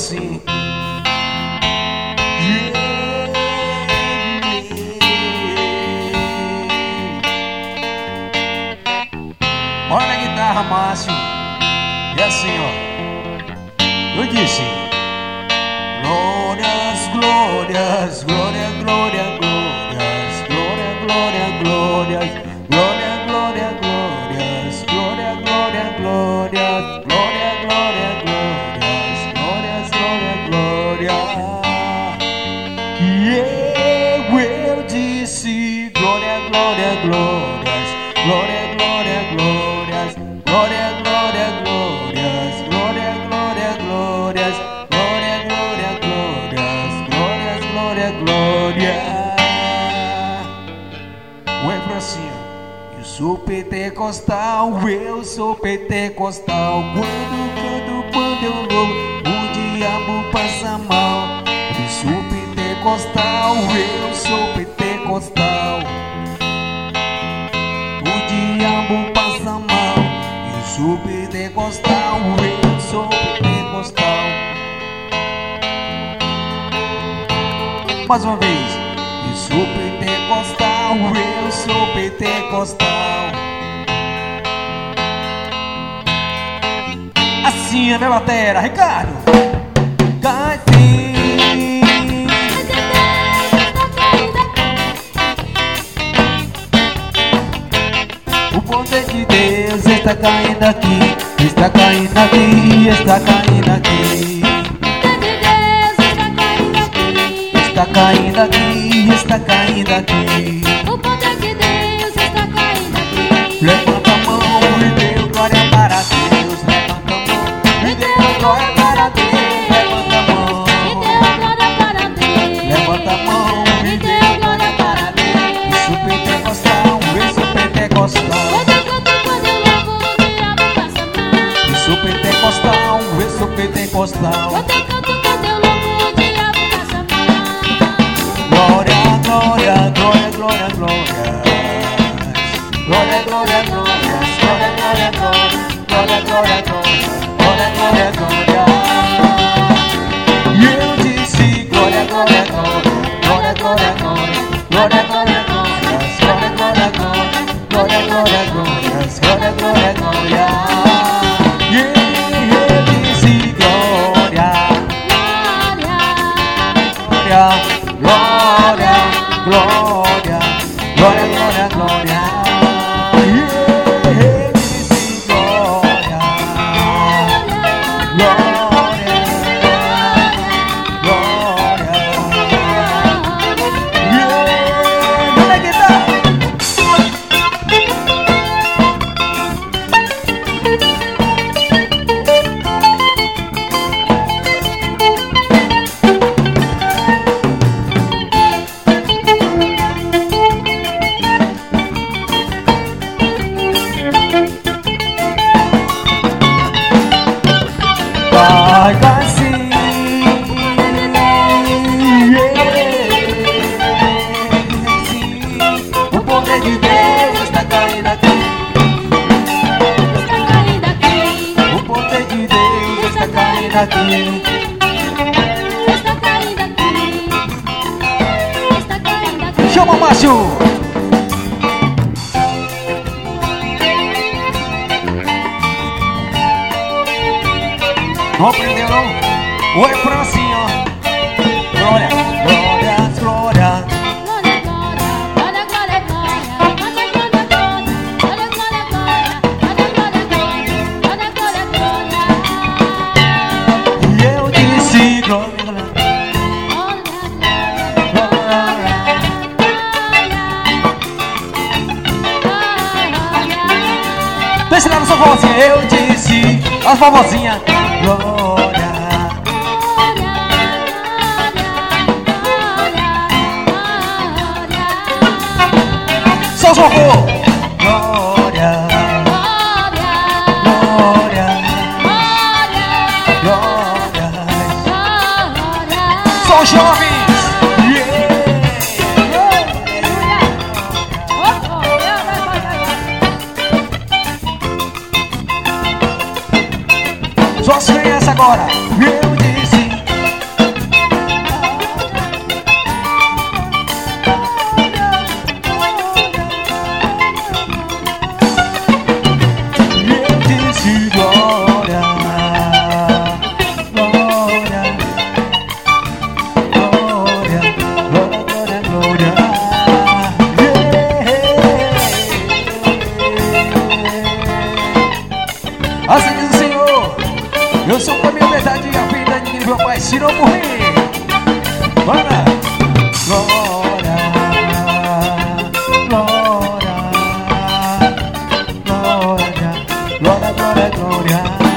assim. Bora na guitarra, Márcio. E assim, ó. Eu disse: glórias, glórias, glória, glória, glórias, glória, glória, glórias, glória, glória, glórias, glória, glória, glórias, glória, glória, glórias, glórias, glória, glória. E eu disse: glória, glória, glórias, glória, glória, glórias, glória, glória, glórias, glória, glória, glórias, glória, glória, glórias, glórias, glória, glória. O refrão assim, ó. Eu sou pentecostal, eu sou pentecostal. Quando eu louvo, o diabo passa mal. Eu sou pentecostal, eu sou pentecostal. O diabo passa mal. Eu sou pentecostal, eu sou pentecostal. Mais uma vez. Eu sou pentecostal, eu sou pentecostal. Assim é minha batera, Ricardo. O poder de Deus está caindo aqui, está caindo aqui, está caindo aqui. Está caindo aqui, está caindo aqui. O poder de Deus está caindo aqui. Levanta a mão e dê glória para Deus. Levanta a mão e dê glória para Deus. Levanta a mão E deu glória para Deus. levanta a mão E e dê deu glória para Deus. Eu sou pentecostal, eu sou pentecostal. Quando eu canto, quando eu louvo, o diabo passa mal. Eu sou pentecostal, eu sou pentecostal. Quando eu canto, quando eu louvo, o diabo passa mal. Glória, glória, glória, glória, glória. Glória, glória, glória. Glória, glória, glória. Glória, glória, glória. Glória, glória, glória. E eu disse glória, glória, glória. Glória, glória, glória. Glória, glória, glória. Glória, glória, glória. Glória, glória, glória. Glória, glória, glória. E eu disse glória, Glória. glória, glória, glória, glória, glória, glória. Eu disse glória, glória, glória. Como é que tá? Vai, vai sim. Sim. O poder de Deus está caindo aqui. Está caindo aqui. O poder de Deus está caindo aqui. Está caindo aqui. Está caindo aqui. Chama, Márcio. Não aprendeu não? O refrão assim, ó. Glória, glória, glória. Glória, glória, glória, glória, glória, glória, glória, glória, glória, glória, glória, glória. E eu disse glória, deixa lá na sua vozinha. Eu disse as vovozinhas. Glória. Só os vovô. Glória, glória, glória. Só os jovens. Só as crianças agora. Eu disse canção pra minha verdade e a vida de meu pai, se não morrer. Bora! Glória, glória, glória, glória, glória, glória.